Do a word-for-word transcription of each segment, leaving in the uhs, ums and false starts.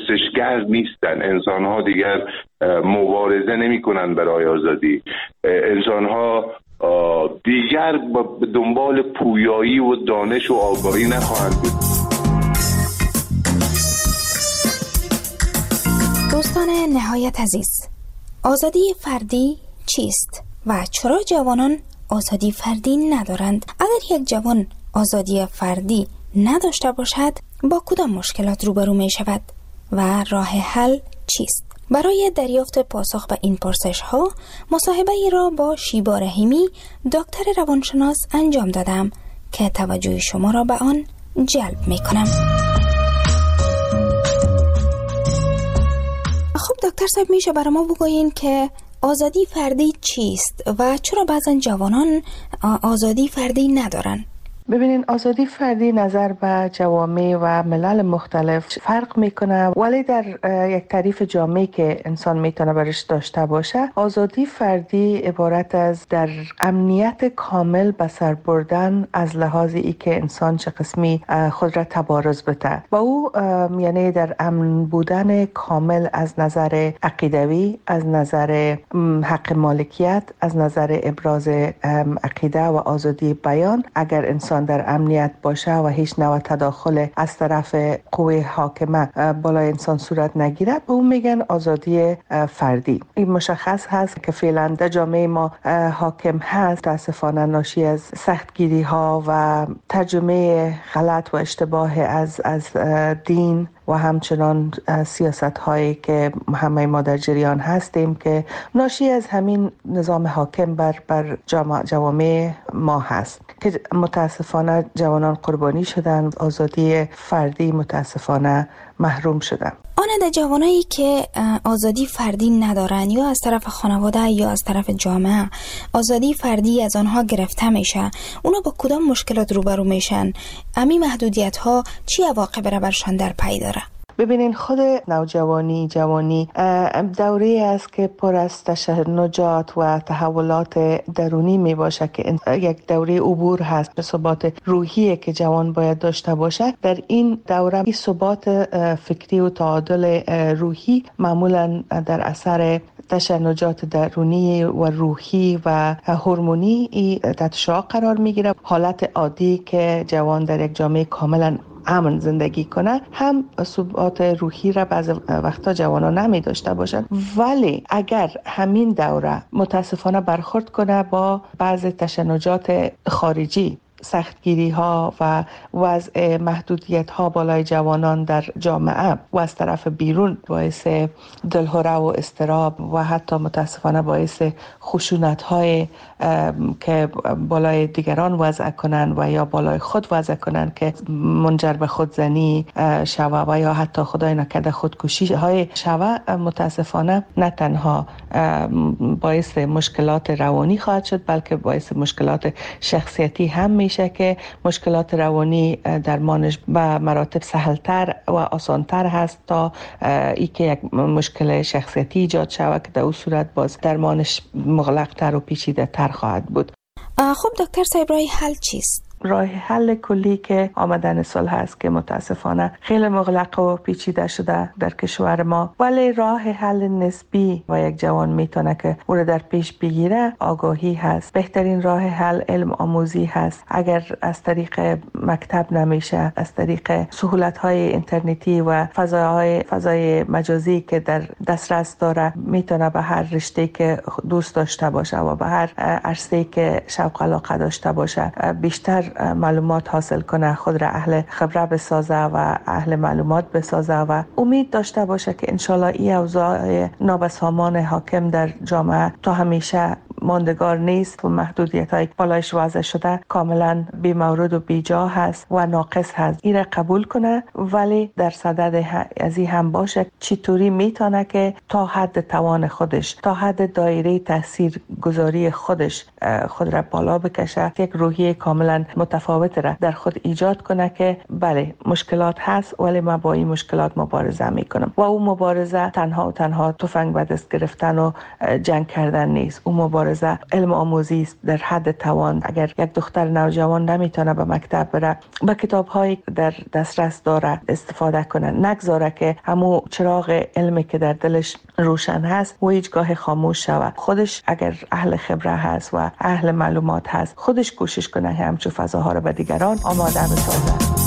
پرسشگر نیستن. انسان ها دیگر مبارزه نمی کنن برای آزادی. انسان ها دیگر به دنبال پویایی و دانش و آگاهی نخواهند بود. دوستان نهایت عزیز، آزادی فردی چیست و چرا جوانان آزادی فردی ندارند؟ اگر یک جوان آزادی فردی نداشته باشد با کدام مشکلات روبرو می شود و راه حل چیست؟ برای دریافت پاسخ به این پرسش ها مصاحبه ای را با شیبا رحیمی دکتر روانشناس انجام دادم که توجه شما را به آن جلب می کنم. خب دکتر صاحب، میشه برای ما بگویین که آزادی فردی چیست و چرا بعضن جوانان آزادی فردی ندارن؟ ببینین، آزادی فردی نظر به جوامع و ملل مختلف فرق میکنه، ولی در یک تعریف جامعی که انسان میتونه برش داشته باشه، آزادی فردی عبارت از در امنیت کامل به سر بردن از لحاظ ای که انسان چه قسمی خود را تبارز بده و او یعنی در امن بودن کامل از نظر عقیدوی، از نظر حق مالکیت، از نظر ابراز عقیده و آزادی بیان. اگر انسان در امنیت باشه و هیچ نوع تداخل از طرف قوه حاکمه بالای انسان صورت نگیرد، به اون میگن آزادی فردی. این مشخص هست که فعلا در جامعه ما حاکم هست، متاسفانه ناشی از سختگیری ها و ترجمه غلط و اشتباه از از دین و همچنان سیاست هایی که همه ما در جریان هستیم که ناشی از همین نظام حاکم بر بر جوامع ما هست که متاسفانه جوانان قربانی شدن، آزادی فردی متاسفانه محروم شدن. آن در جوانایی که آزادی فردی ندارن یا از طرف خانواده یا از طرف جامعه آزادی فردی از آنها گرفته میشه، اونا با کدام مشکلات روبرو میشن؟ امی محدودیت ها چی عواقب را برشان در پی داره؟ ببینین، خود نوجوانی جوانی دوره است که پر از تشنجات و تحولات درونی می باشه که یک دوره عبور هست به ثبات روحی که جوان باید داشته باشه. در این دوره این ثبات فکری و تعادل روحی معمولا در اثر تشنجات درونی و روحی و هورمونی تحت شعاع قرار می گیره. حالت عادی که جوان در یک جامعه کاملا امن زندگی کنه هم ثبات روحی را بعض وقتا جوانان نمی داشته باشند، ولی اگر همین دوره متاسفانه برخورد کنه با بعض تشنجات خارجی، سختگیری ها و وضع محدودیت ها بالای جوانان در جامعه و از طرف بیرون باعث دلهره و اضطراب و حتی متاسفانه باعث خشونت های که بالای دیگران وضع کنن و یا بالای خود وضع کنن که منجر به خودزنی شوه و یا حتی خدای نکرده خودکشی های شوه، متاسفانه نه تنها باعث مشکلات روانی خواهد شد بلکه باعث مشکلات شخصیتی هم میشه که مشکلات روانی درمانش به مراتب سهلتر و آسانتر هست تا ای که یک مشکل شخصیتی ایجاد شود که در اون صورت باز درمانش مغلق‌تر و پیچیده‌تر خواهد بود. خب دکتر صاحب، راه حل چیست؟ راه حل کلی که آمدن سال هست که متاسفانه خیلی مغلق و پیچیده شده در کشور ما، ولی راه حل نسبی و یک جوان میتونه که او را در پیش بگیره آگاهی هست. بهترین راه حل علم آموزی هست. اگر از طریق مکتب نمیشه، از طریق سهولت های اینترنتی و فضاهای فضای مجازی که در دسترس داره میتونه به هر رشته که دوست داشته باشه و به هر عرصه‌ای که شوق علاقه داشته باشه بیشتر معلومات حاصل کنه، خود را اهل خبره بسازه و اهل معلومات بسازه و امید داشته باشه که انشالله این اوضاع نابسامان حاکم در جامعه تا همیشه ماندگار نیست و محدودیت های بالایش وضع شده کاملا بی مورد و بی جا هست و ناقص هست. این را قبول کنه، ولی در صدد از این هم باشه چطوری میتونه که تا حد توان خودش، تا حد دایره تاثیر گذاری خودش خود را بالا بکشه، یک روحیه کاملا متفاوت را در خود ایجاد کنه که بله مشکلات هست ولی من با این مشکلات مبارزه میکنم. و اون مبارزه تنها و تنها تفنگ به دست گرفتن و جنگ کردن نیست. اون مبارزه مبارزه علم آموزی در حد توان. اگر یک دختر نوجوان نمیتونه به مکتب بره، به کتاب‌هایی در دسترس داره استفاده کنه، نگذاره که همون چراغ علمی که در دلش روشن هست و هیچگاه خاموش شود. خودش اگر اهل خبره هست و اهل معلومات هست، خودش کوشش کنه همچون فضاها رو به دیگران آماده بسازه.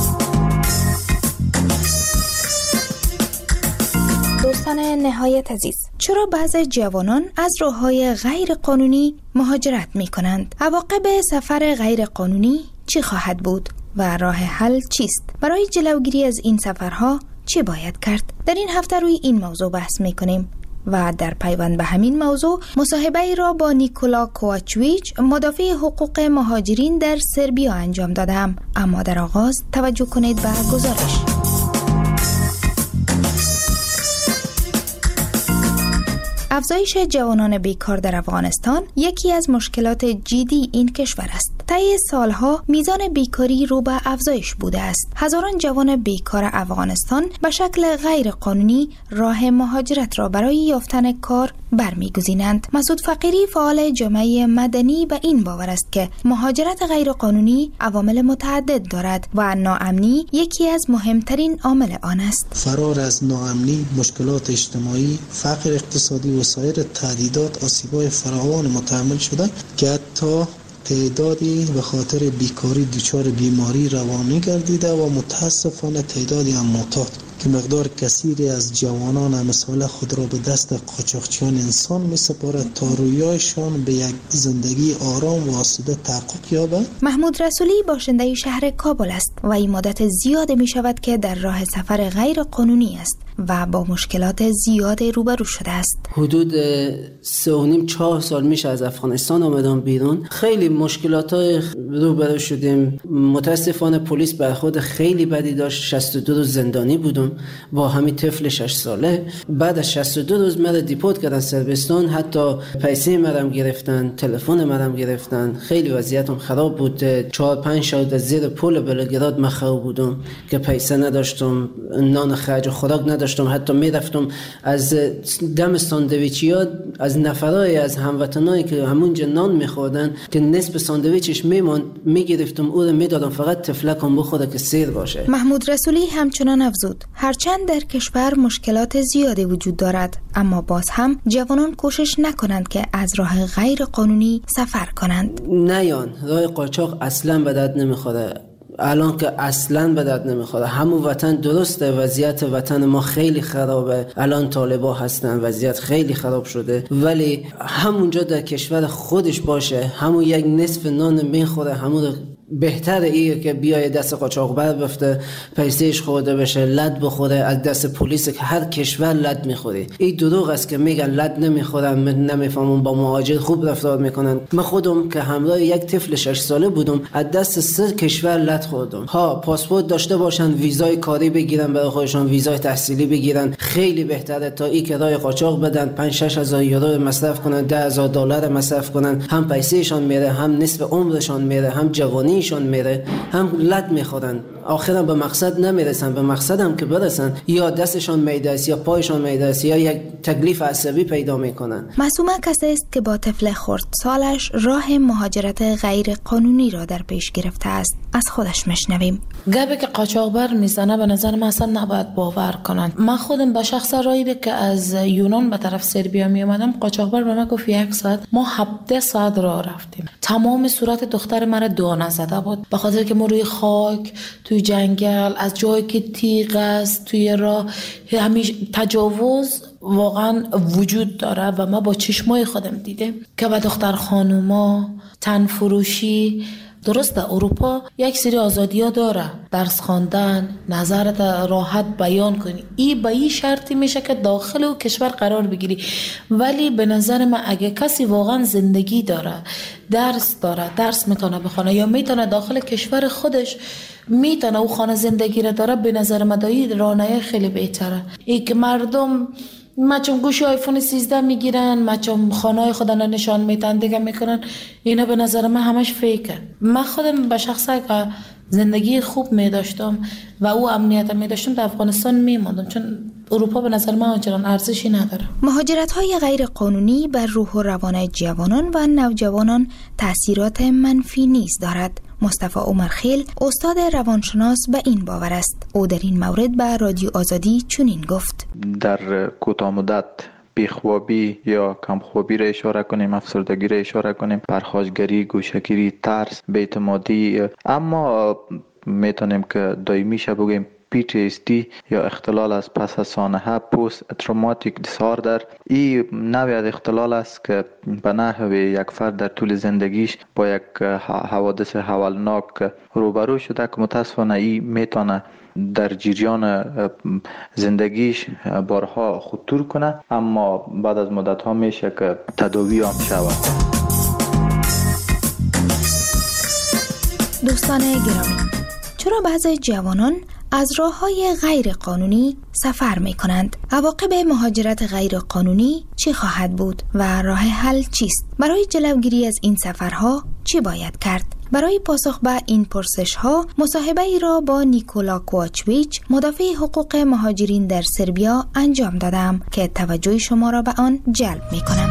دوستان نهایت عزیز، چرا بعضی جوانان از راه‌های غیر قانونی مهاجرت می کنند؟ عواقب سفر غیر قانونی چی خواهد بود و راه حل چیست؟ برای جلوگیری از این سفرها چی باید کرد؟ در این هفته روی این موضوع بحث می کنیم و در پیوند به همین موضوع مصاحبه ای را با نیکولا کوواچویچ، مدافع حقوق مهاجرین در سربیا انجام دادم. اما در آغاز توجه کنید به گزارش. افزایش جوانان بیکار در افغانستان یکی از مشکلات جدی این کشور است. طی سالها میزان بیکاری رو به افزایش بوده است. هزاران جوان بیکار افغانستان به شکل غیر قانونی راه مهاجرت را برای یافتن کار برمیگزینند. مسعود فقیری، فعال جامعه مدنی، به این باور است که مهاجرت غیر قانونی عوامل متعدد دارد و ناامنی یکی از مهمترین عامل آن است. فرار از ناامنی، مشکلات اجتماعی، فقر اقتصادی و سایر تهدیدات آسیب‌های فراوان متحمل شده که حتی تعدادی به خاطر بیکاری دچار بیماری روانی گردیده و متاسفانه تعدادی هم معتاد که مقدار کثیری از جوانان مسئله خود را به دست قاچاقچیان انسان می سپارد تا رویایشان به یک زندگی آرام و آسوده تحقق یابد. محمود رسولی باشنده شهر کابل است و این مدت زیاد می شود که در راه سفر غیر قانونی است و با مشکلات زیاد روبرو شده است. حدود سه و نیم چهار سال میشه از افغانستان آمدم بیرون. خیلی مشکلات های روبرو شدیم. متاسفانه پلیس برخورد خیلی بدی داشت. شصت و دو روز زندانی بودم با همین طفل شش ساله. بعد از شصت و دو روز مرا دیپورت کردن سربستان. حتی پیسه مرا گرفتن، تلفن مرا گرفتن. خیلی وضعیتم خراب بود. چهار پنج شب از زیر پل بلگراد مخروب بودم که پیسه نداشتم، نان خرج و خوراک نداشتم. حتی میرفتم از دم ساندویچیا از نفرای از هموطنایی که همونجا نان میخوردن که نصف ساندویچش میموند میگرفتم او رو میدادم فقط تفلکم بخوره که سیر باشه. محمود رسولی همچنان افزود هرچند در کشور مشکلات زیادی وجود دارد، اما باز هم جوانان کوشش نکنند که از راه غیر قانونی سفر کنند. نه یان راه قاچاق اصلا به درد نمیخوره. الان که اصلا به درد نمیخوره. همون وطن درسته، وضعیت وطن ما خیلی خرابه. الان طالبا هستن، وضعیت خیلی خراب شده، ولی همونجا در کشور خودش باشه، همون یک نصف نان میخوره، همون بهتره ایه که بیای دست قاچاقبر بفته، پیسهش خورده بشه، لد بخوره از دست پلیس که هر کشور لد میخوره. این دروغ است که میگن لد نمیخورن، نمیفهمون با مهاجر خوب رفتار میکنن. من خودم که همراه یک طفل شش ساله بودم از دست سه کشور لد خوردم. ها پاسپورت داشته باشن، ویزای کاری بگیرن برای خودشون، ویزای تحصیلی بگیرن، خیلی بهتره تا این که راه قاچاق بدن، پنج شش هزار یورو مصرف کنن، ده هزار دلار مصرف کنن. هم پیسهشون میره، هم نصف عمرشون میره، هم جوانی شون میره، هم لد میخورن. آخرا به مقصد نمیرسن. به مقصدم که برسن یا دستشون میده است یا پایشون میده است یا یک تکلیف عصبی پیدا میکنن. معصومه کسی است که با طفل خردسالش راه مهاجرت غیر قانونی را در پیش گرفته است. از خودش میشنویم. گبه که قاچاقبر میزنه به نظر من اصلا نباید باور کنن. من خودم به شخص رایی که از یونان به طرف سربیا می اومدم، قاچاقبر به من گفت یک ساعت، ما هفده ساعت راه رفتیم. تمام صورت دختر مرا دانه زده بود به خاطر که ما روی خاک، توی جنگل، از جایی که تیغ است توی راه، همیشه تجاوز واقعا وجود داره و ما با چشمای خودم دیدم که به دختر خانوما تن فروشی. درست در اروپا یک سری آزادی ها داره، درس خواندن، نظرت راحت بیان کنی، این به این شرطی میشه که داخل او کشور قرار بگیری. ولی به نظر من اگه کسی واقعا زندگی داره، درس داره، درس میتونه بخونه یا میتونه داخل کشور خودش میتونه او خانه زندگی را داره، به نظر من دایی رانه خیلی بهتره. ای که مردم مچم گوشی آیفون سیزده میگیرن، مچم خانه خودن نشان میتن دیگه میکنن، اینا به نظر من همش فیکه. من خودم به شخصه که زندگی خوب میداشتم و او امنیت میداشتم در افغانستان میماندم، چون اروپا به نظر من آنچنان ارزشی نداره. مهاجرت‌های غیر قانونی بر روح و روان جوانان و نوجوانان تأثیرات منفی نیز دارد. مصطفی عمرخیل استاد روانشناس به این باور است. او در این مورد به رادیو آزادی چنین گفت: در کوتاه مدت بیخوابی یا کمخوابی را اشاره کنیم، افسردگی را اشاره کنیم، پرخاشگری، گوشه‌گیری، ترس، بی‌اعتمادی، اما میتونیم که دائمی شه بگیم پی تی اس دی یا اختلال از پس از سانحه، پست تروماتیک دیساردر. این نوعی از اختلال است که به نحو یک فرد در طول زندگیش با یک حوادث هولناک روبرو شده که متاسفانه این میتونه در جریان زندگیش بارها خطور کنه، اما بعد از مدت ها میشه که تداوی هم شود. دوستان گرامی، چرا بعضی جوانان از راه‌های غیر قانونی سفر می‌کنند؟ عواقب مهاجرت غیر قانونی چی خواهد بود و راه حل چیست؟ برای جلوگیری از این سفرها چی باید کرد؟ برای پاسخ به این پرسش‌ها مصاحبه‌ای را با نیکولا کوواچویچ، مدافع حقوق مهاجرین در سربیا انجام دادم که توجه شما را به آن جلب می‌کنم.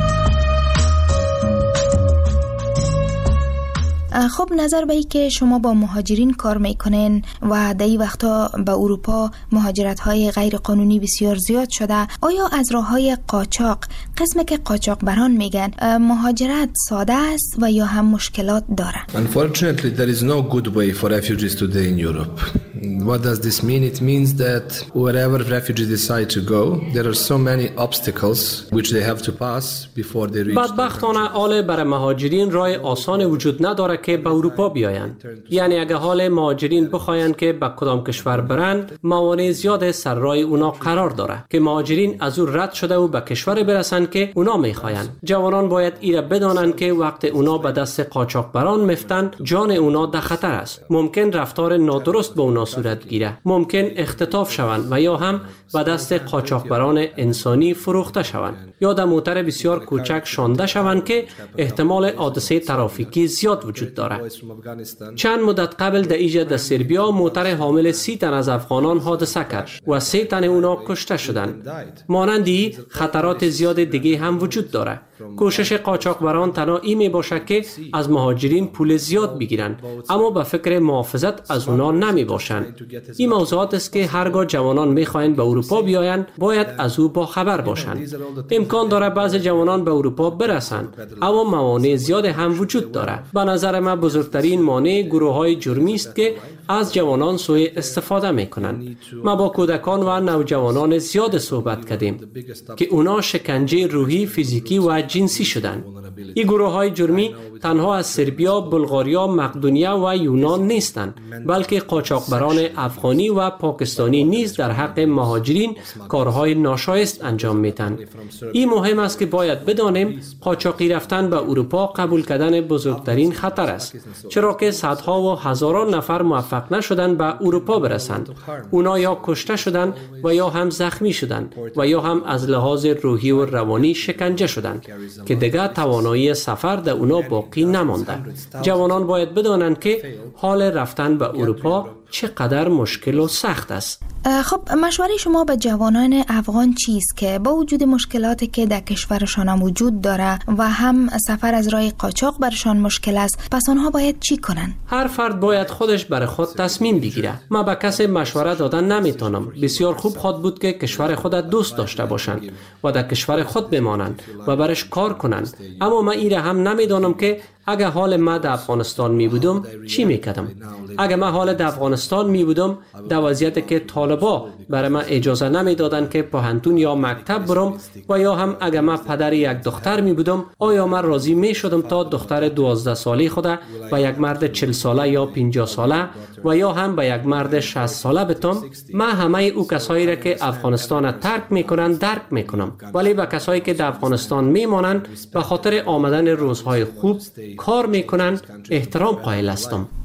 خب، نظر به ای که شما با مهاجرین کار میکنین و در این وقتا به اروپا مهاجرت های غیر قانونی بسیار زیاد شده، آیا از راه های قاچاق، قسم که قاچاق بران میگن، مهاجرت ساده است و یا هم مشکلات داره؟ Unfortunately, there is no good way for refugees today in Europe. What does this mean? It means that wherever refugees decide to go, there are so many obstacles which they have to pass before they reach. بدبختانه حال برای مهاجرین راه آسان وجود نداره که به اروپا بیایند. یعنی اگه حال مهاجرین بخواین که به کدام کشور برند، موانع زیاد سر راه اونا قرار داره که مهاجرین از او رد شده و به کشور برسن که اونا میخواین. جوانان باید ایره بدانند که وقت اونا به دست قاچاقبران مفتن، جان اونا در خطر است. ممکن رفتار نادرست به اونا صورت گیره، ممکن اختطاف شوند و یا هم به دست قاچاقبران انسانی فروخته شوند یا در موتر بسیار کوچک شانده شوند که احتمال حادثه ترافیکی زیاد وجود داره. چند مدت قبل در ایجا در سربیا موتر حامل سی تن از افغانان حادثه کرد و سه تن اونا کشته شدند. مانندی خطرات زیاد دیگه هم وجود داره. کوشش قاچاقبران تنها این می باشه که از مهاجرین پول زیاد بگیرن، اما به فکر محافظت از اونا نمی باشن. این موضوعات است که هرگاه جوانان می خواهند به اروپا بیایند باید از او با خبر باشند. امکان داره بعضی جوانان به اروپا برسند، اما موانع زیاد هم وجود داره. به نظر من بزرگترین مانع گروه های جرمی است که از جوانان سوء استفاده می کنند. ما با کودکان و نوجوانان زیاد صحبت کردیم که اونا شکنجه روحی، فیزیکی و جنسی شدند. این گروه های جرمی تنها از سربیا، بلغاریا، مقدونیه و یونان نیستند، بلکه قاچاقبران افغانی و پاکستانی نیز در حق مهاجرین کارهای ناشایست انجام میدن. این مهم است که باید بدانیم قاچاقی رفتن به اروپا قبول کردن بزرگترین خطر است، چرا که صدها و هزاران نفر موفق نشدند به اروپا برسند. اونا یا کشته شدند و یا هم زخمی شدند و یا هم از لحاظ روحی و روانی شکنجه شدند که دیگر توانایی سفر در اونا باقی نمانده. جوانان باید بدانند که حال رفتن به اروپا چقدر مشکل و سخت است. خب، مشوره شما به جوانان افغان چیست که با وجود مشکلاتی که در کشورشان وجود داره و هم سفر از راه قاچاق برشان مشکل است، پس آنها باید چی کنن؟ هر فرد باید خودش برای خود تصمیم بگیره. ما به کسی مشوره دادن نمیتونم. بسیار خوب خود بود که کشور خود دوست داشته باشند و در کشور خود بمانند و برش کار کنند، اما من ایره هم نمیدانم که اگه حال ما در افغانستان می بودم چی میکردم. اگه من حال در افغانستان می بودم در وضعیتی که طالبا برای من اجازه نمی دادن که پانتون یا مکتب برم و یا هم اگه من پدر یک دختر می بودم، آیا من راضی می شدم تا دختر دوازده ساله خود و یک مرد چهل ساله یا پنجاه ساله و یا هم به یک مرد شصت ساله بتم؟ من همه او کسایی را که افغانستان ترک میکنن درک میکنم، ولی به کسایی که در افغانستان میمانند به خاطر آمدن روزهای خوب کار میکنن احترام قائل هستم.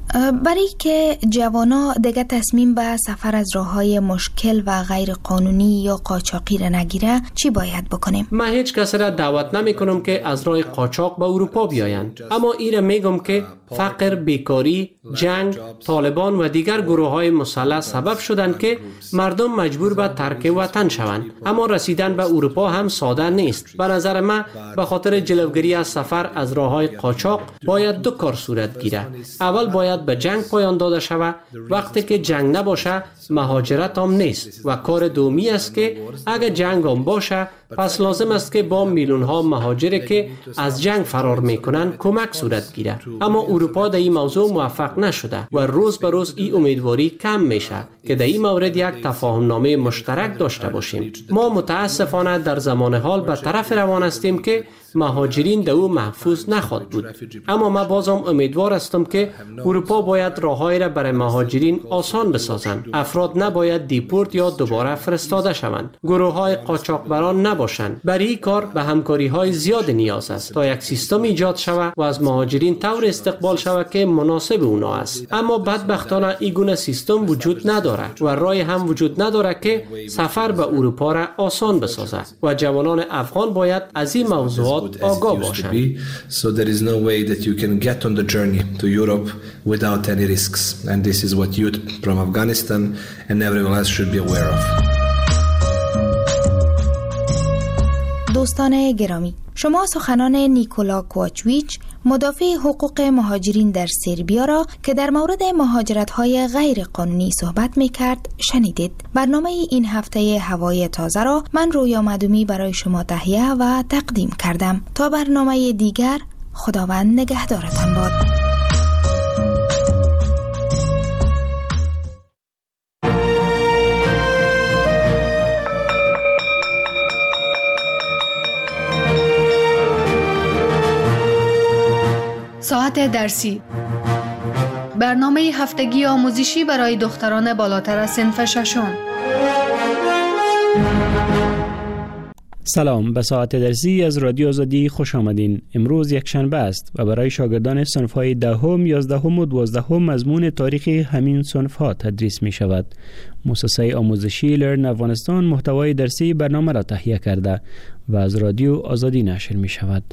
برای که جوانا دیگه تصمیم به سفر از راههای مشکل و غیر قانونی یا قاچاقی را نگیره چی باید بکنیم؟ من هیچ کس را دعوت نمی کنم که از راه قاچاق به اروپا بیایند، اما ایره میگم که فقر، بیکاری، جنگ، طالبان و دیگر گروه های مسلح سبب شدند که مردم مجبور به ترک وطن شوند. اما رسیدن به اروپا هم ساده نیست. به نظر من به خاطر جلوگیری از سفر از راه های قاچاق باید دو کار صورت گیره. اول باید به جنگ پایان داده شود. وقتی که جنگ نباشه مهاجرت هم نیست و کار دومی است که اگر جنگ هم باشه پس لازم است که با میلیون ها مهاجری که از جنگ فرار میکنن کمک صورت گیره. اما اروپا در این موضوع موفق نشده و روز به روز این امیدواری کم میشه که در این مورد یک تفاهم نامه مشترک داشته باشیم. ما متاسفانه در زمان حال به طرف روان هستیم که مهاجرین در او محفوظ نخواهد بود. اما من بازم امیدوار هستم که اروپا باید راههایی را برای مهاجرین آسان بسازند. افراد نباید دیپورت یا دوباره فرستاده شوند. گروه های قاچاقبران نباشند. برای این کار به همکاری های زیاد نیاز است تا یک سیستم ایجاد شود و از مهاجرین طور استقبال شود که مناسب اونا است. اما بدبختانه این گونه سیستم وجود نداره و راه هم وجود نداره که سفر به اروپا را آسان بسازد و جوانان افغان باید از این موضوعات آگاه باشند. So there is no way that you can get on the journey to Europe without any risks, and this is what youth from Afghanistan and everyone else should be aware of. دوستان گرامی، شما سخنان نیکولا کوچویچ مدافع حقوق مهاجرین در سربیا را که در مورد مهاجرت‌های غیر قانونی صحبت می‌کرد شنیدید. برنامه این هفته هوای تازه را من رویا مدومی برای شما تهیه و تقدیم کردم. تا برنامه دیگر، خداوند نگهدارتان باد. ساعت درسی، برنامه هفتگی آموزشی برای دختران بالاتر از صنف ششم. سلام، به ساعت درسی از رادیو آزادی خوش آمدین. امروز یک شنبه است و برای شاگردان صنف‌های دهم، یازدهم و دوازدهم مضمون تاریخ همین صنف‌ها تدریس می شود. مؤسسه آموزشی لرن افغانستان محتوای درسی برنامه را تهیه کرده و از رادیو آزادی نشر می شود.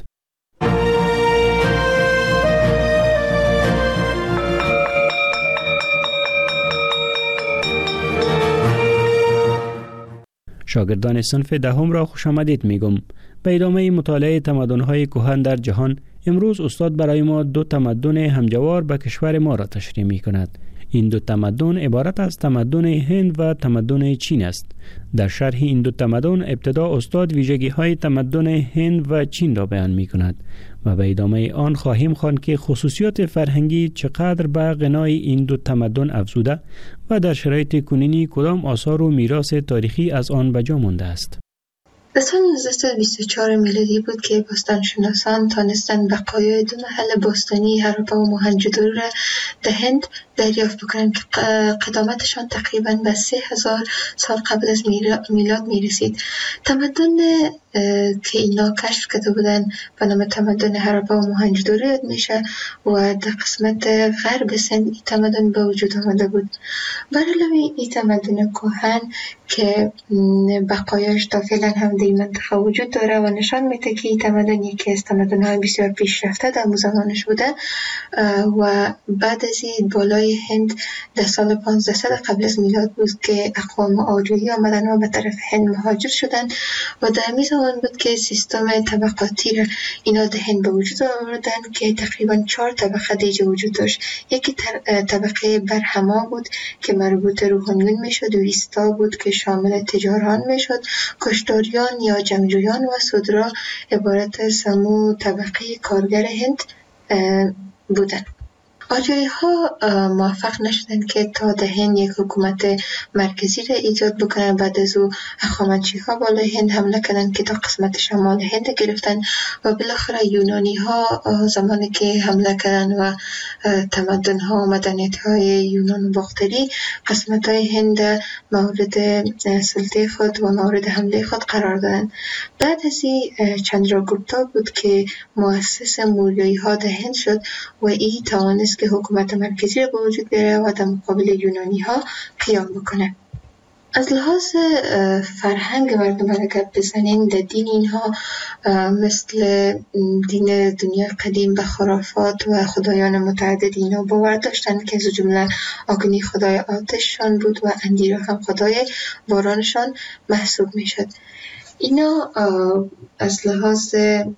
شاگردان صنف دهم را خوش آمدید میگم. به ادامه مطالعه تمدن‌های کهن در جهان، امروز استاد برای ما دو تمدن همجوار به کشور ما را تشریح می‌کند. این دو تمدن عبارت از تمدن هند و تمدن چین است. در شرح این دو تمدن ابتدا استاد ویژگی‌های تمدن هند و چین را بیان می‌کند و به ادامه آن خواهیم خواند که خصوصیات فرهنگی چقدر به غنای این دو تمدن افزوده و در شرایط کنونی کدام آثار و میراث تاریخی از آن به جا مانده است. در سال نوزده بیست و چهار میلادی بود که باستانشناسان تانستند بقایای دو محل باستانی هراپا و موهنجودارو را در هند دریافت بکنند که قدامتشان تقریباً به سه هزار سال قبل از میلاد میرسید. تمدن که اینا کشف کرده بودن به نام تمدن هراپا و موهنجودارو یاد میشه و در قسمت غرب سند این تمدن به وجود آمده بود. بر علاوه این تمدن کهن که بقایاش تا فعلا هم در این منطقه وجود داره و نشان میده که این تمدن یکی از تمدن‌های بسیار پیشرفته در زمانش بوده و بعد از این بالای هند در سال پانزده قبل از میلاد بود که اقوام آریایی آمدن و به طرف هند مهاجر شدن و در همین زمان بود که سیستم طبقاتی را اینا در هند به وجود آوردن که تقریبا چهار طبقه دیگه وجود داشت. یکی طبقه برهما بود که مربوط روحانیون میشد، ویستا بود که شامل تجاران میشد، کشتاریان یا جنگجویان و سودرا عبارت از سمو طبقه کارگر هند بودند. آریایی ها موفق نشدند که تا در هند یک حکومت مرکزی را ایجاد بکنند. بعد از او هخامنشی ها بالای هند حمله کردند که تا قسمت شمال هند گرفتن و بالاخره یونانی ها زمانی که حمله کردند و تمدن ها و مدنیت های یونان و باختری قسمت های هند مورد سلطه خود و مورد حمله خود قرار دادند. بعد از این چندراگوپتا بود که مؤسس موریایی ها در هند شد و این توانست که حکومت مرکزی رو به وجود بیاره و در مقابل یونانی ها قیام بکنه. از لحاظ فرهنگ مردم اگر بزنین، در دین اینها مثل دین دنیا قدیم به خرافات و خدایان متعدد اینا باور داشتن که از جمله آگنی خدای آتششان بود و اندیرا هم خدای بارانشان محسوب می شد. اینا از لحاظ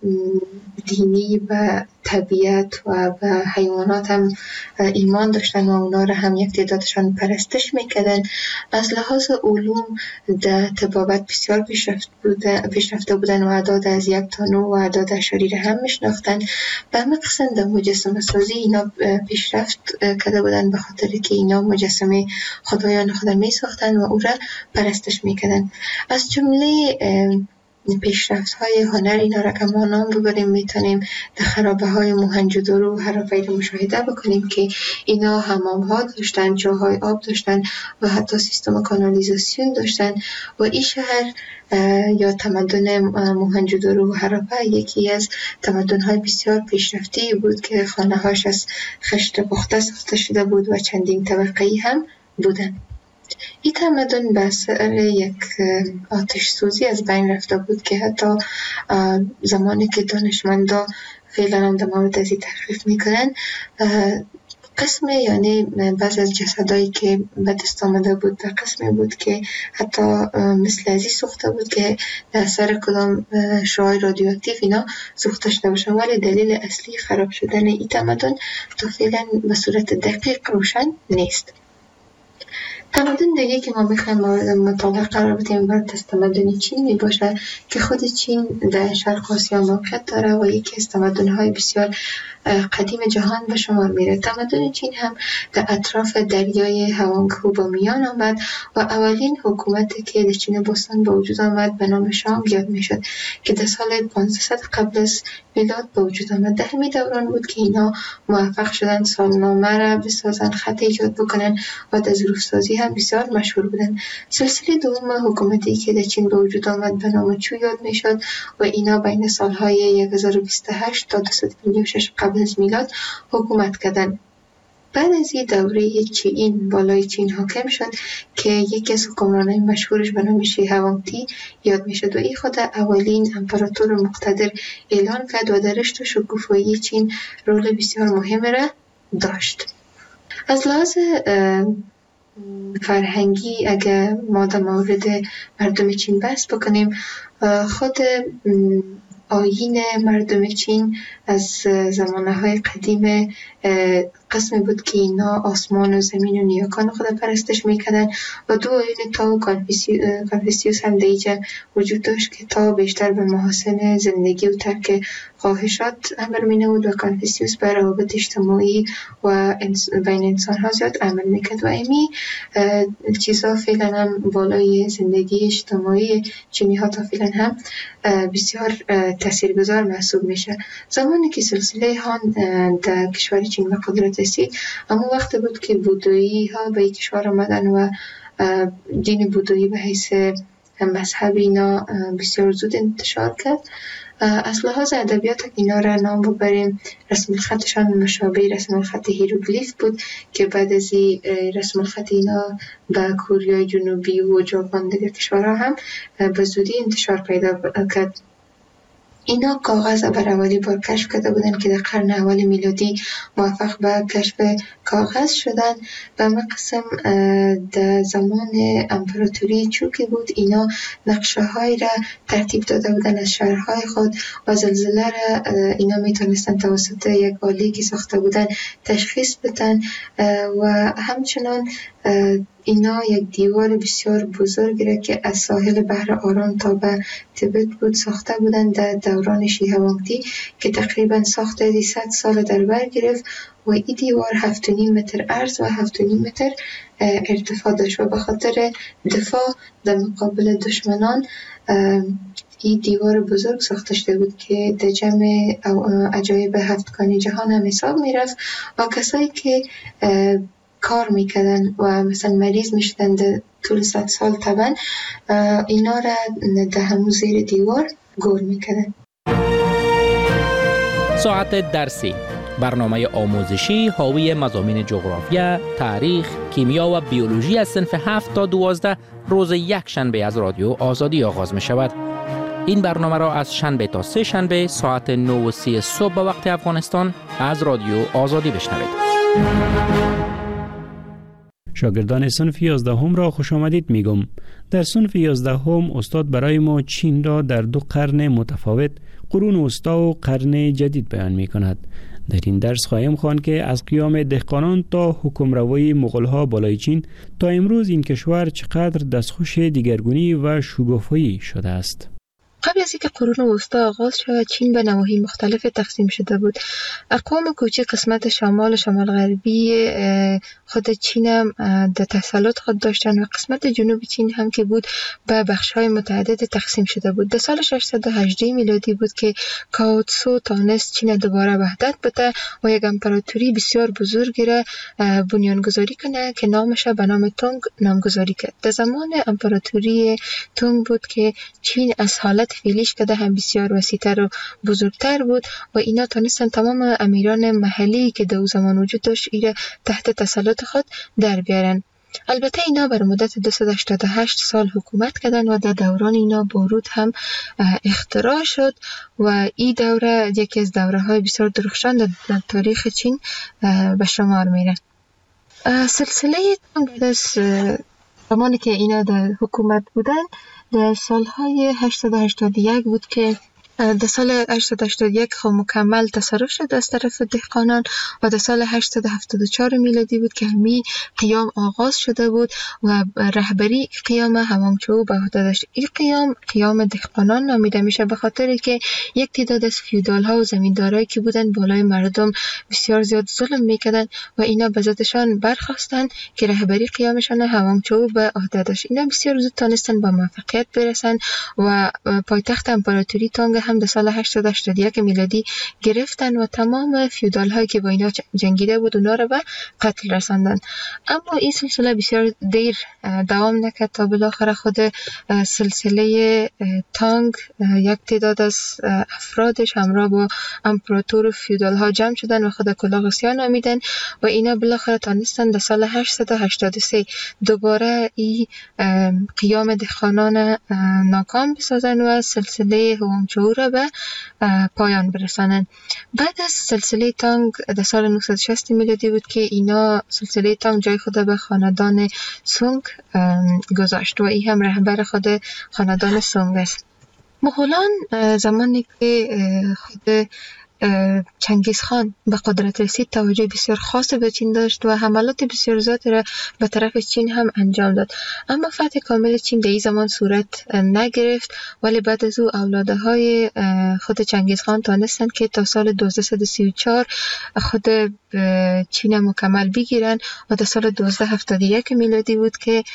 دینی و طبیعت و به حیوانات هم ایمان داشتن و اونا را هم یک تعدادشان پرستش میکردن. از لحاظ علوم در طبابت بسیار پیشرفت بوده پیشرفته بودن و اعداد از یک تا نه و اعداد اشاری را هم میشناختن. به همه قسم در مجسمه سازی اینا پیشرفت کرده بودن به خاطر که اینا مجسمه خدایان خدا میساختن و او را پرستش میکردن. از جمله پیشرفت های هنر اینا را که ما نام ببریم میتونیم در خرابه های موهنجودارو و هرافیل مشاهده بکنیم که اینا حمام ها داشتن، جاهای آب داشتن و حتی سیستم کانالیزاسیون داشتن. و این شهر یا تمدن موهنجودارو و هرافه یکی از تمدن های بسیار پیشرفتی بود که خانه هاش از خشت پخته ساخته شده بود و چندین طبقه‌ای هم بودن. این تمدن به اثر یک آتش سوزی از بین رفته بود که حتی زمانی که دانشمندا فعلا هم در مورد از این تحقیق میکنن، قسم یعنی بعض از جسدایی که به دست آمده بود در قسمی بود که حتی مثل ازی سوخته بود که در اثر کدام شعاع رادیواکتیو اینا سوخته شده باشه، ولی دلیل اصلی خراب شدن این تمدن تا فعلا به صورت دقیق روشن نیست. تمدن دیگه که ما میخوایم مورد مطالعه قرار بدیم برای تمدن چین می باشه که خود چین در شرق آسیا موقعیت داره و یکی از تمدن‌های بسیار قدیم جهان به شمار میره. تمدن چین هم در اطراف دریای هوانگهو با میان آمد و اولین حکومتی که در چین باستان به وجود آمد به نام شانگ یاد میشد که در سال پانصد قبل از میلاد به وجود آمد. در همین دوران بود که اینا موفق شدن سالنامه را بسازن، خط ایجاد بکنن و در ظروف‌سازی هم بسیار مشهور بودن. سلسله دوم حکومتی که در چین به وجود آمد به نام چو یاد میشد و اینا بین سالهای هزار و بیست و هشت تا دویست و پنجاه و شش قبل از میلاد حکومت کردند. بعد از این دوره چین بالای چین حاکم شد که یکی از حکمرانای مشهورش به نام شی هوانگتی یاد میشد و این خود اولین امپراتور مقتدر اعلان کرد و در رشد و شکوفایی چین رول بسیار مهم را داشت. از لحاظ فرهنگی اگر ما در مورد مردم چین بحث بکنیم، خود آیین مردم چین از زمانهای قدیم قسمی بود که اینا آسمان و زمین و نیاکان خود پرستش میکردن و دو آیین تا و کانفوسیوس هم دیجا وجود داشت که تا بیشتر به محاسن زندگی و ترک خواهشات امر مینود و کانفوسیوس به روابط اجتماعی و بین انسان ها زیاد عمل میکرد و ایمی چیزا فعلا هم بالای زندگی اجتماعی چینی ها تا فعلا هم بسیار تاثیرگذار محسوب میشه. زمانی که سلسله هان در کشور چین به قدرت رسید، اما وقت بود که بودایی ها به کشور آمدن و دین بودایی به حیث مذهب اینا بسیار زود انتشار کرد. از لحاظ ادبیات اینا را نام ببریم، رسم الخطشان مشابه رسم الخط هیروگلیف بود که بعد از رسم الخط اینا به کره جنوبی و ژاپن دیگر کشورها هم به زودی انتشار پیدا کرد. اینا کاغذ بر اولی بار کشف کرده بودن که در قرن اول میلادی موفق به کشف کاغذ شدن. به همه قسم در زمان امپراتوری چو که بود اینا نقشه های را ترتیب داده بودن از شهرهای خود و زلزله را اینا میتونستن توسط یک آله که ساخته بودن تشخیص بدن و همچنان اینا یک دیوار بسیار بزرگی را که از ساحل بحر آرام تا به تبت بود ساخته بودند در دوران شی هوانگتی که تقریبا ساخته صد سال در بر گرفت و این دیوار هفت و نیم متر عرض و هفت و نیم متر ارتفاع داشت و به خاطر دفاع در مقابل دشمنان این دیوار بزرگ ساخته شده بود که در جمع عجایب هفتگانی جهان هم حساب می رفت و کسایی که کار میکردن و مثلا مریض میشدن در طول صد سال طبعا اینا را در همون زیر دیوار گور میکردن. ساعت درسی برنامه آموزشی حاوی مضامین جغرافیا، تاریخ، کیمیا و بیولوژی از صنف هفت تا دوازده روز یک شنبه از رادیو آزادی آغاز می شود. این برنامه را از شنبه تا سه شنبه ساعت نه و سی صبح به وقت افغانستان از رادیو آزادی بشنوید. شاگردان صنف یازدهم را خوش آمدید میگم. در صنف یازدهم استاد برای ما چین را در دو قرن متفاوت، قرون وسطی و قرن جدید بیان می کند. در این درس خواهیم خواند که از قیام دهقانان تا حکمروی مغول‌ها بالای چین تا امروز این کشور چقدر دستخوش دیگرگونی و شگافایی شده است. قبل از اینکه قرون وسطی آغاز شود، چین به نواحی مختلف تقسیم شده بود. اقوام کوچک قسمت شمال و شمال غربی خود چین هم در تسلط خود داشتن و قسمت جنوب چین هم که بود به بخش‌های متعدد تقسیم شده بود. در سال ششصد و هجده میلادی بود که کاو تسو تانست چین دوباره وحدت بده و یک امپراتوری بسیار بزرگی را بنیانگذاری کنه که نامش به نام تونگ نامگذاری کرد. در زمان امپراتوری تونگ بود که چین از حالت فعلیش که هم بسیار وسیع‌تر و بزرگتر بود و اینا تانستن تمام امیران محلی که در زمان وجود داشت ایره تحت تسلط خود در بیارن. البته اینا بر مدت دویست و هشتاد و هشت سال حکومت کردن و در دوران اینا بارود هم اختراع شد و این دوره یکی از دوره های بسیار درخشان در تاریخ چین به شمار میره. سلسله بعد از زمانی که اینا در حکومت بودن در سالهای هشتصد و هشتاد و یک بود که در سال هشتصد و هشتاد و یک خب مکمل تصرف شد از طرف دهقانان و در سال هشتصد و هفتاد و چهار میلادی بود که همی قیام آغاز شده بود و رهبری قیام هوانگچو به عهده داشت. این قیام قیام دهقانان نامیده میشه به خاطر که یک تعداد از فیودال ها و زمیندارایی که بودن بالای مردم بسیار زیاد ظلم میکردن و اینا به ذاتشان برخواستن که رهبری قیامشان هوانگچو به عهده داشت. اینا بسیار زود تونستن به موفقیت برسن و پایتخت امپراتوری تانگ هم در سال هشتصد و هشتاد و یک میلادی گرفتن و تمام فیودال هایی که با اینا جنگیده بود اونا رو به قتل رساندن. اما این سلسله بسیار دیر دوام نکرد تا بالاخره خود سلسله تانگ یک تعداد از افرادش همراه با امپراتور فیودال ها جمع شدن و خود کلاغسیا نامیدن و اینا بالاخره تانستن در سال هشتصد و هشتاد و سه دوباره این قیام دهقانان ناکام بسازن و سلسله هوانگچو را به پایان برسانند. بعد از سلسله تانگ در سال نهصد و شصت میلادی بود که اینا سلسله تانگ جای خود به خاندان سونگ گذاشت و این هم رهبر خود خاندان سونگ است. مغولان زمانی که خود چنگیز خان به قدرت رسید توجه بسیار خاص به چین داشت و حملات بسیار زیادی را به طرف چین هم انجام داد. اما فتح کامل چین در این زمان صورت نگرفت، ولی بعد از او اولاده های خود چنگیز خان تانستند که تا سال دویست و سی و چهار خود چین مکمل بگیرن و در سال دویست و هفتاد و یک میلادی بود که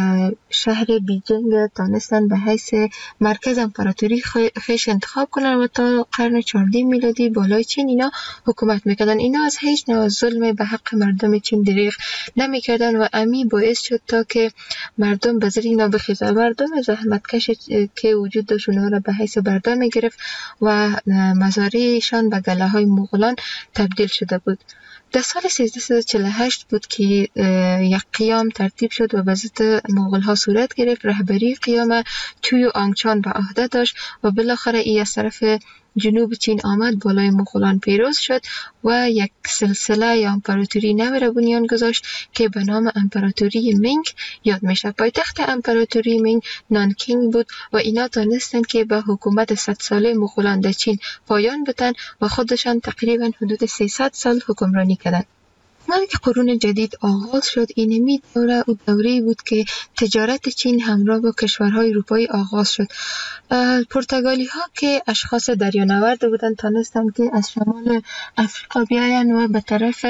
شهر بیجینگ تانستند به حیث مرکز امپراتوری خیش انتخاب کنن و تا قرن چهاردهم میلادی بالای چین اینا حکومت میکردن. اینا از هیچ نوع ظلم به حق مردم چین دریغ نمیکردن و امی باعث شد تا که مردم به زیر اینا بخیزن. مردم زحمتکش که وجود داشت اونا را به حیث برده میگرفت و مزارعشان به گله های مغولان تبدیل شده بود. در سال سیزده و چهل و هشت بود که یک قیام ترتیب شد و به ضد مغول ها صورت گرفت. رهبری قیام چوی و آنگچان به عهده داشت و بالاخره ای از طرف جنوب چین آمد، بالای مغولان پیروز شد و یک سلسله یا امپراتوری نو را بنیان گذاشت که به نام امپراتوری مینگ یاد میشه. پایتخت امپراتوری مینگ نانکینگ بود و اینا تانستند که به حکومت صد ساله مغولان در چین پایان بدن و خودشان تقریبا حدود سیصد سال حکمرانی کردند. زمانی که قرون جدید آغاز شد، اینمی دوره او دوره‌ای بود که تجارت چین همراه با کشورهای اروپایی آغاز شد. پرتغالی ها که اشخاص دریانورد بودند تانستند که از شمال افریقا بیاین و به طرف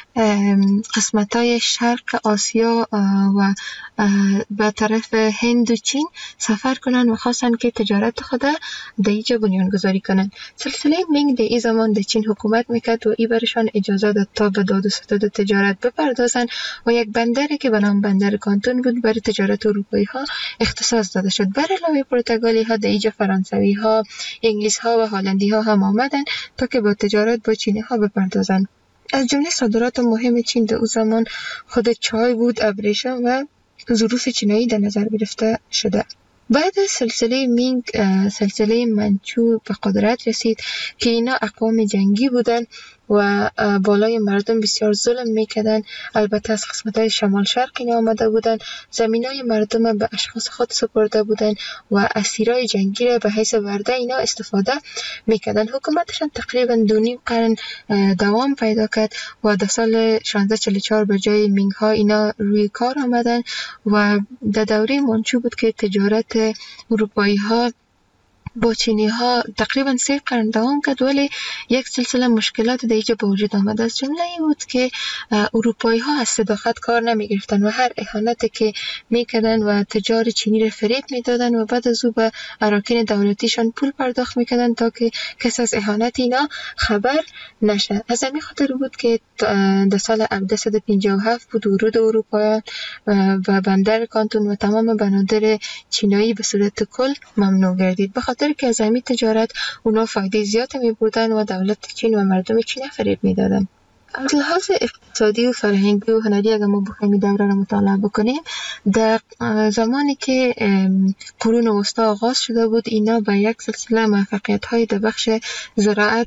قسمت‌های شرق آسیا و به طرف هند و چین سفر کنند و خواستند که تجارت خود در اینجا بنیان گذاری کنند. سلسله مینگ در این زمان در چین حکومت میکرد و این برشان اجازه داد تا به داد و ستد و تجارت بپردازند و یک بندری که به نام بندر کانتون بود برای تجارت اروپایی ها اختصاص داده شد. بر علاوه پرتغالی ها در اینجا فرانسوی ها، انگلیس ها و هلندی ها هم آمدند تا که با تجارت با چینی ها بپردازند. از جمله صادرات مهم چین در او زمان خود چای بود، ابریشم و ظروف چینایی در نظر گرفته شده. بعد از سلسله مینگ سلسله منچو به قدرت رسید که اینا اقوام جنگی بودند و بالای مردم بسیار ظلم میکردن. البته از قسمت‌های شمال شرق اینا آمده بودن، زمینای مردم به اشخاص خود سپرده بودن و اسیرای جنگی را به حیث ورده اینا استفاده میکردن. حکومتشان تقریبا دو نیم قرن دوام پیدا کرد و در سال شانزده چهل و چهار به جای مینگ ها اینا روی کار آمدن و در دوره منچو بود که تجارت اروپایی ها با چینی ها تقریبا سه قرن دوام کرد، ولی یک سلسله مشکلات در اینجا به وجود آمد. از جمله این بود که اروپایی ها از صداقت کار نمی گرفتن و هر اهانتی که می کردن و تجار چینی را فریب می دادن و بعد از او به اراکین دولتیشان پول پرداخت می کردن تا که کس از اهانت اینا خبر نشه. از همین خاطر بود که در سال هزار و سیصد و پنجاه و هفت بود ورود اروپاییان و بندر کانتون و تمام بنادر چینایی به صورت کل ممنوع گردید، بخاطر که از همین تجارت اونا فایده زیاد می بردن و دولت چین و مردم چین فریب می دادن. از لحاظ اقتصادی و فرهنگی و هنری اگر ما بخوایم دوره را مطالعه بکنیم، در زمانی که قرون وسطا آغاز شده بود اینا به یک سلسله موفقیت های در بخش زراعت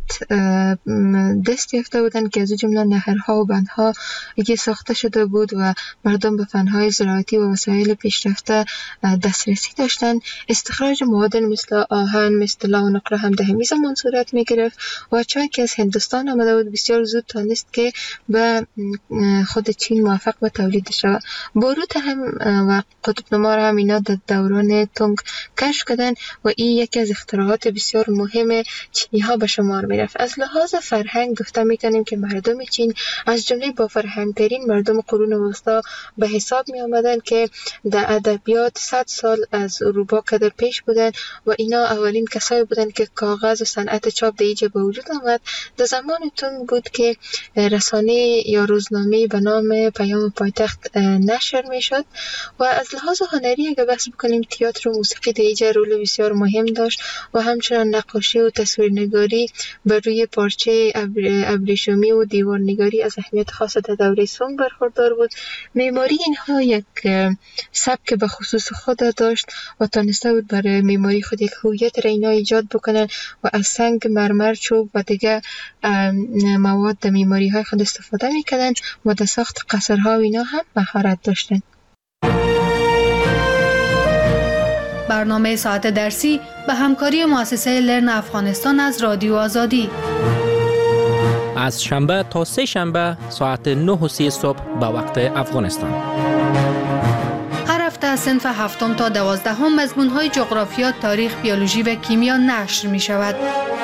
دست یافته بودند که از جمله نهرها و بندها که ساخته شده بود و مردم به فنهای زراعتی و وسایل پیشرفته دسترسی داشتند. استخراج معادن مثل آهن، مثل لا و نقره هم در همین زمان صورت می گرفت و چای که از هندوستان آمده بود بسیار زود تانست که به خود چین موفق به تولید شود. باروت هم و قطب نما هم اینا در دوران تونگ کشف کردن و این یکی از اختراعات بسیار مهم چینی ها به شمار می رفت. از لحاظ فرهنگ گفته می کنیم که مردم چین از جمله با فرهنگ ترین مردم قرون وسطا به حساب می آمدن که در ادبیات صد سال از اروپا کده پیش بودن و اینا اولین کسایی بودن که کاغذ و صنعت چاپ در اینجا به وجود آمد. در زمان تونگ بود که رسانه یا روزنامه به نام پیام پایتخت نشر می شد. و از لحاظ هنری اگر بحث بکنیم تئاتر و موسیقی در اینجا رول بسیار مهم داشت و همچنان نقاشی و تصویرنگاری بر روی پارچه ابریشمی و دیوارنگاری از اهمیت خاص در دوره سونگ برخوردار بود. معماری اینها یک سبک به خصوص خود داشت و تانسته بود برای معماری خود یک هویت را اینا ایجاد بکنن و از سنگ، مرمر، چوب و دیگه مواد در معماری های خود استفاده میکردن و در ساخت قصرها و اینا هم مهارت داشتن. برنامه ساعت درسی به همکاری مؤسسه لرن افغانستان از رادیو آزادی از شنبه تا سه شنبه ساعت نه و سی صبح به وقت افغانستان. هر هفته از صنف هفتم تا دوازدهم مضمون‌های جغرافیا، تاریخ، بیولوژی و کیمیا نشر می شود.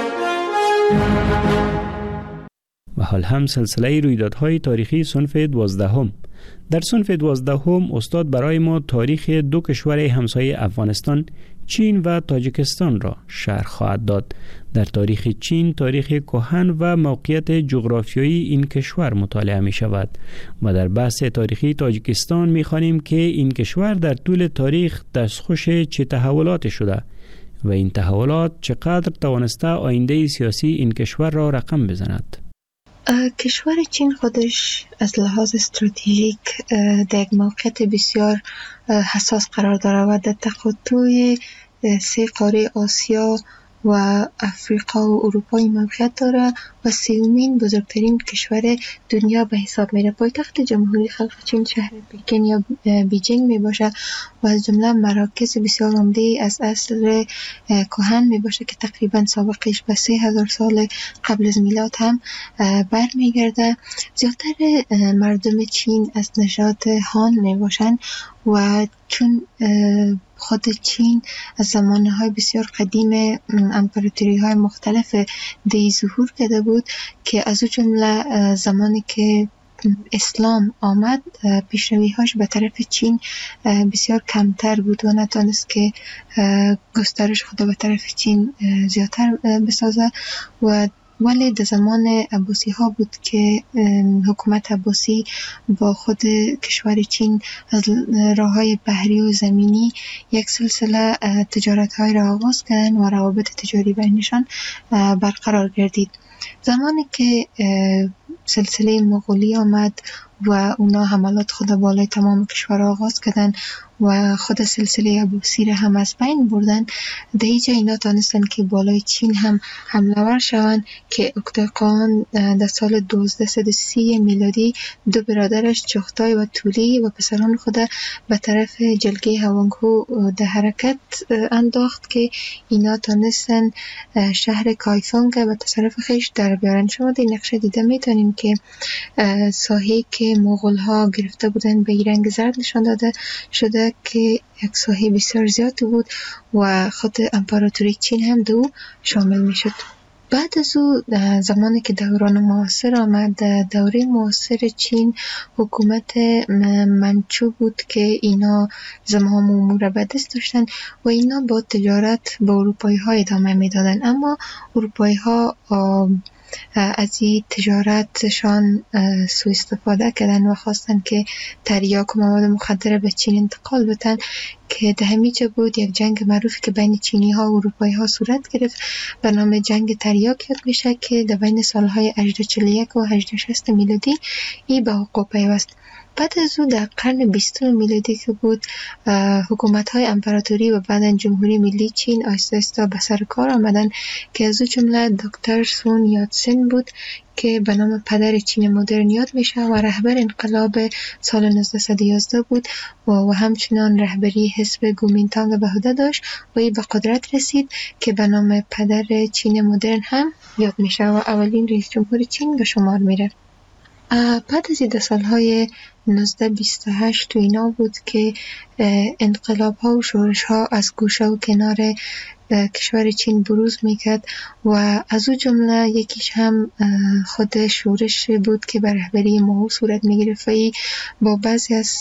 و حال هم سلسله رویدادهای تاریخی صنف دوازدهم. در صنف دوازدهم استاد برای ما تاریخ دو کشور همسایه افغانستان، چین و تاجیکستان را شرح خواهد داد. در تاریخ چین تاریخ کهن و موقعیت جغرافیایی این کشور مطالعه می شود و در بحث تاریخی تاجیکستان می خوانیم که این کشور در طول تاریخ دستخوش چه تحولاتی شده و این تحولات چقدر توانسته آینده سیاسی این کشور را رقم بزند. کشور چین خودش از لحاظ استراتژیک در یک موقعیت بسیار حساس قرار دارد و در تقاطع سه قاره آسیا و افریقا و اروپا موقعیت دارد و سومین بزرگترین کشور دنیا به حساب میره. پایتخت جمهوری خلق چین شهر پکن یا بیجینگ می باشه و از جمله مراکز بسیار عمده از عصر کهن می باشه که تقریبا سابقش به سه هزار سال قبل از میلاد هم برمیگرده. زیادتر مردم چین از نژاد هان می باشن و چون خود چین از زمانهای بسیار قدیم امپراتوری های مختلف دی ظهور کرده بود که از او جمله زمانی که اسلام آمد پیشروی هاش به طرف چین بسیار کمتر بود و نتونست که گسترش خود به طرف چین زیادتر بسازه و ولی در زمان عباسی ها بود که حکومت عباسی با خود کشور چین از راه های بحری و زمینی یک سلسله تجارت های را آغاز کردن و روابط تجاری بینشان برقرار گردید. زمانی که سلسله مغولی آمد و اونا حملات خود بالای تمام کشور آغاز کردن و خود سلسله عباسی را هم از بین بردن، در اینجا اینا تانستن که بالای چین هم حمله ور شوند که اکتاقان در سال دوازده سی میلادی دو برادرش چغتای و تولی و پسران خود به طرف جلگه هوانگهو در حرکت انداخت که اینا تانستن شهر کایفونگ به تصرف خیش در بیارن. شما در نقشه دیده میتونیم که ساحه که مغول ها گرفته بودن به رنگ زرد نشان داده شده که یک ساحه بسیار زیادی بود و خود امپراتوری چین هم دو شامل می شد. بعد از او زمانی که دوران معاصر آمد، دوره معاصر چین حکومت منچو بود که اینا زمام امور به دست داشتن و اینا با تجارت با اروپایی ها ادامه می دادن. اما اروپایی ها از این تجارتشان سوء استفاده کردن و خواستن که تریاک و مواد مخدر به چین انتقال بدن که در همیجا بود یک جنگ معروفی که بین چینی ها و اروپایی ها صورت گرفت به نام جنگ تریاک یاد میشه که در بین سالهای هجده چهل و یک و هجده شصت میلادی ای به وقوع پیوست. بعد از او در قرن بیستم میلادی که بود، حکومت های امپراتوری و بعداً جمهوری ملی چین آهسته آهسته به سر کار آمدن که از او جمله دکتر سون یاتسن بود که به نام پدر چین مدرن یاد میشه و رهبر انقلاب سال نوزده یازده بود و, و همچنان رهبری حزب کومینتانگ به عهده داشت و ای به قدرت رسید که به نام پدر چین مدرن هم یاد میشه و اولین رئیس جمهور چین به شمار میره. بعد از این سالهای نوزده بیست و هشت تو اینا بود که انقلاب ها و شورش ها از گوشه و کنار کشور چین بروز میکرد و از او جمله یکیش هم خود شورش بود که به رهبری ماو صورت میگرفت و با بعضی از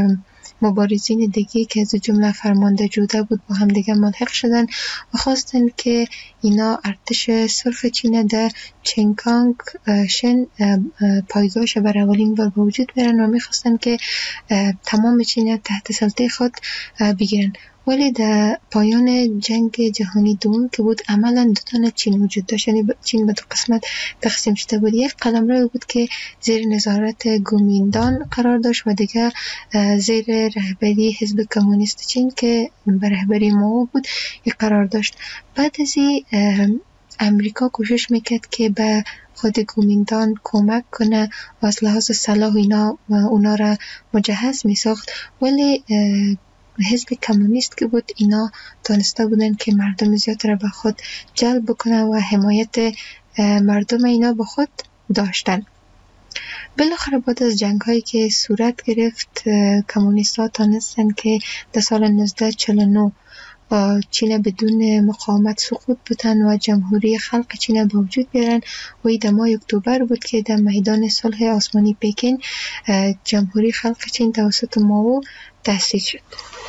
مبارزین دیگه که از جمله فرمانده جوده بود با هم دیگه ملحق شدن و خواستن که اینا ارتش سرخ چین در چنکانگ شن پایگاهش بر اولین بار به وجود بیارن و میخواستن که تمام چین تحت سلطه خود بگیرن. ولی در پایان جنگ جهانی دوم که بود عملا دو تا چین وجود داشت، یعنی چین به دو قسمت تقسیم شده بود. یک قلمرو بود که زیر نظارت کومینتان قرار داشت و دیگه زیر رهبری حزب کمونیست چین که به رهبری ماو بود یک قرار داشت. بعد از این امریکا کوشش میکرد که به خود کومینتان کمک کنه و از لحاظ سلاح اینا و اونا را مجهز میساخت، ولی حزب کمونیست که بود اینا تانسته بودن که مردم زیاد را به خود جلب بکنه و حمایت مردم اینا به خود داشتن. بالاخره بعد از جنگ هایی که صورت گرفت، کمونیست ها تانستن که در سال نوزده چهل و نه چین بدون مقاومت سقوط بدن و جمهوری خلق چین به وجود بیارن و این در ماه اکتبر بود که در میدان صلح آسمانی پکن جمهوری خلق چین توسط ماو تأسیس شد.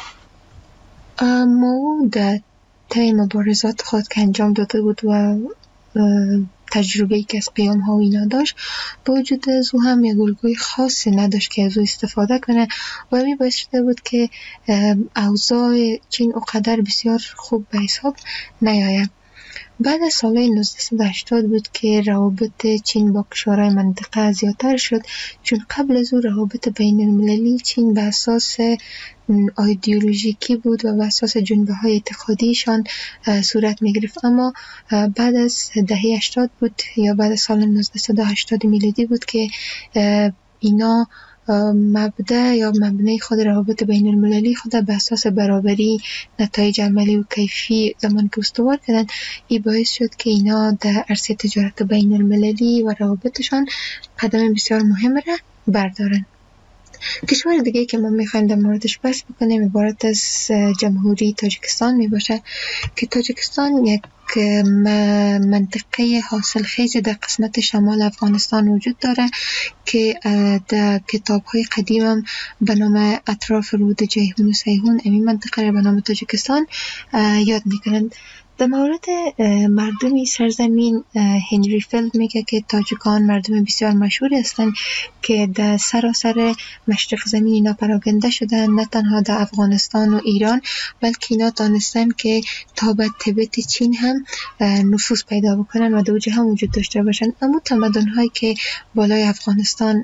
ماو در طی مبارزات خود که انجام داده بود و تجربه‌ای که از قیام ها و اینا داشت، با وجود از او هم یک الگوی خاصی نداشت که از او استفاده کنه و می باعث شده بود که اوضاع چین اقدر بسیار خوب به حساب نیاید. بعد از سال نوزده هشتاد بود که روابط چین با کشورهای منطقه زیادتر شد، چون قبل از او روابط بین المللی چین به اساس ایدئولوژیکی بود و به اساس جنبه های اعتقادیشان صورت می گرفت. اما بعد از دهه هشتاد بود یا بعد از سال نوزده هشتاد میلادی بود که اینا مبدأ یا مبنای خود روابط بین المللی خود به اساس برابری، نتایج عملی و کیفی زمان که استوار کردن، این باعث شد که اینا در عرصه تجارت بین المللی و روابطشان قدم بسیار مهم را بردارن. کشور دیگه که ما میخوایم در موردش بحث بکنیم عبارت از جمهوری تاجیکستان می باشه که تاجیکستان یک منطقه حاصل خیز در قسمت شمال افغانستان وجود داره که در کتاب های قدیم هم به نام اطراف رود جیهون و سیهون امی منطقه را به نام تاجیکستان یاد میکنند. در مورد مردمی سرزمین، هنری فیلد میگه که تاجیکان مردم بسیار مشهور هستند که در سراسر مشرق زمین اینا پراکنده شدن، نه تنها در افغانستان و ایران بلکه اینا دانستن که تا به تبت چین هم نفوذ پیدا بکنن و دوجه هم وجود داشته باشن. اما تمدن هایی که بالای افغانستان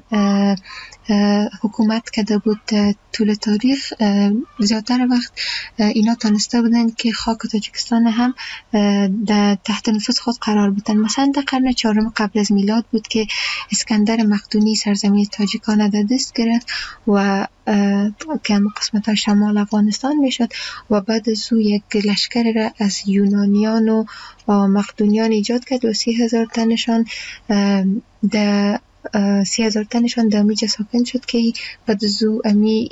حکومت کرده بود طول تاریخ، زیادتر وقت اینا تانسته بودن که خاک تاجیکستان هم در تحت نفوذ خود قرار بدن. مثلا در قرن چهارم قبل از میلاد بود که اسکندر مقدونی سرزمین تاجیکان در دست گرفت و که هم قسمت های شمال افغانستان میشد و بعد از او یک لشکر را از یونانیان و مقدونیان ایجاد کرد و سی هزار تنشان در سی هزار تنشان در میجه ساکن شد که بعد از او امی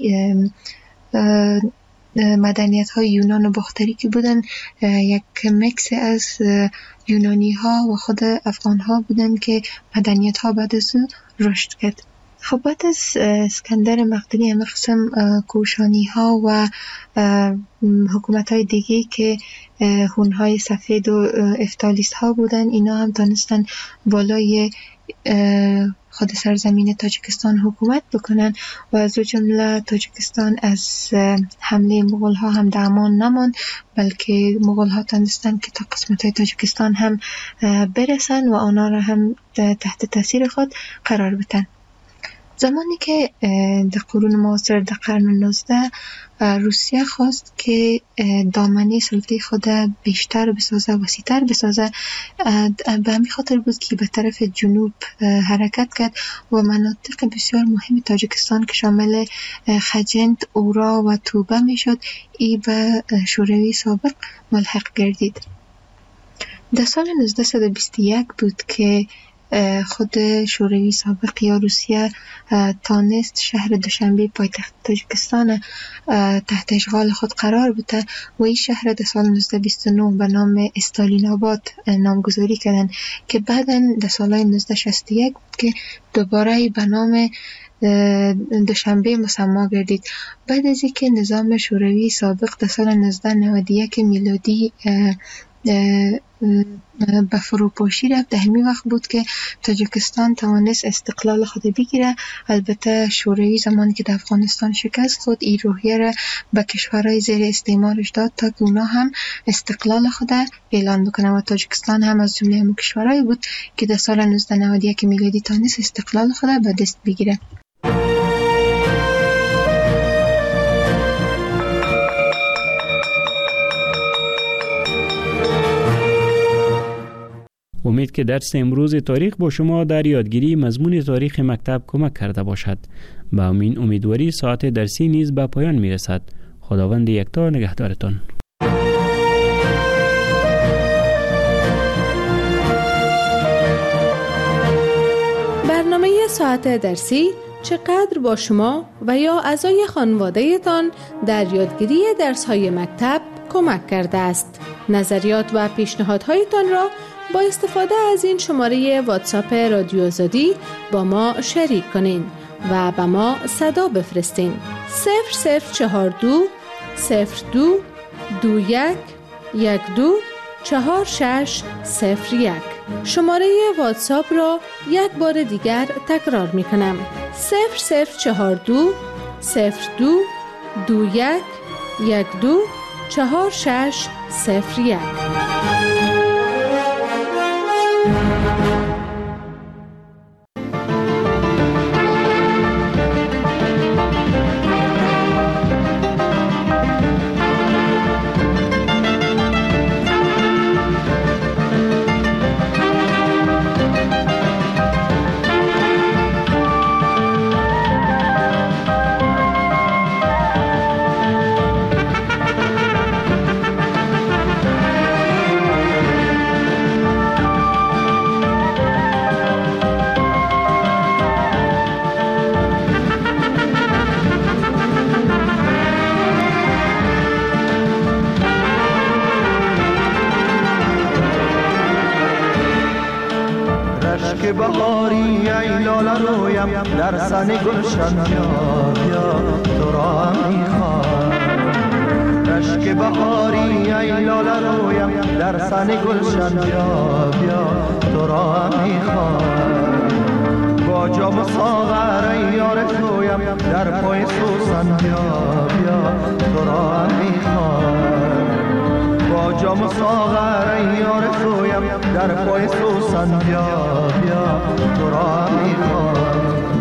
مدنیت های یونان و باختری که بودن یک مکس از یونانی ها و خود افغان ها بودن که مدنیت ها بعد از او رشد کرد. خب بعد از اسکندر مقدونی همه قسم کوشانی ها و حکومت های دیگه که هون های سفید و افتالیست ها بودن، اینا هم تانستن بالای خود سرزمین تاجیکستان حکومت بکنن و از او جمله تاجیکستان از حمله مغول ها هم در امان نماند، بلکه مغول ها تانستن که تا قسمت های تاجیکستان هم برسن و آنها را هم تحت تاثیر خود قرار بدن. زمانی که در قرون معاصر در قرن نوزده روسیه خواست که دامنه سلطه خود بیشتر بسازه، وسیع‌تر بسازه، به همین خاطر بود که به طرف جنوب حرکت کرد و مناطق بسیار مهم تاجیکستان که شامل خجند، اورا و توبه می شد ای به شوروی سابق ملحق گردید. در سال نوزده بیست و یک بود که خود شوروی سابق یا روسیه تانست شهر دوشنبه پایتخت تاجیکستان تحت اشغال خود قرار بده و این شهر در سال نوزده بیست و نه به نام استالین آباد نامگذاری کردن که بعداً در سال نوزده شصت و یک بود که دوباره به نام دوشنبه مسما گردید. بعد از اینکه نظام شوروی سابق در سال نوزده نود و یک میلادی به فروپاشی رفت، در همین وقت بود که تاجیکستان توانست استقلال خود بگیره. البته شوروی زمانی که در افغانستان شکست خود این روحیه را به کشورهای زیر استعمارش داد تا که اونا هم استقلال خود اعلان بکنن و تاجیکستان هم از جمله همون کشورهایی بود که در سال نوزده نود و یک میلادی توانست استقلال خود به دست بگیره. امید که درس امروز تاریخ با شما در یادگیری مضمون تاریخ مکتب کمک کرده باشد. با امین امیدواری ساعت درسی نیز به پایان می رسد. خداوند یکتا نگهدارتان. برنامه ساعت درسی چقدر با شما و یا اعضای خانواده تان در یادگیری درس‌های مکتب کمک کرده است؟ نظریات و پیشنهادهایتان را با استفاده از این شماره واتساپ رادیو آزادی با ما شریک کنین و به ما صدا بفرستین. صفر صفر چهار دو صفر دو دو یک یک دو چهار شش صفر یک. شماره واتساپ را یک بار دیگر تکرار می کنم. صفر صفر چهار دو صفر دو دو یک یک دو چهار شش صفر یک. که بهاری ای لاله رویم در سن گلشن بیا بیا تو را میخوام. رشک اشک بهاری ای لاله رویم در سن گلشن بیا بیا تو را هم میخوام با جام ساغر ای یار تویم در پای سوسن بیا بیا تو را هم میخوام با جام ساغر ای یار تویم در پای سوسن بیا بیا تو را هم میخوام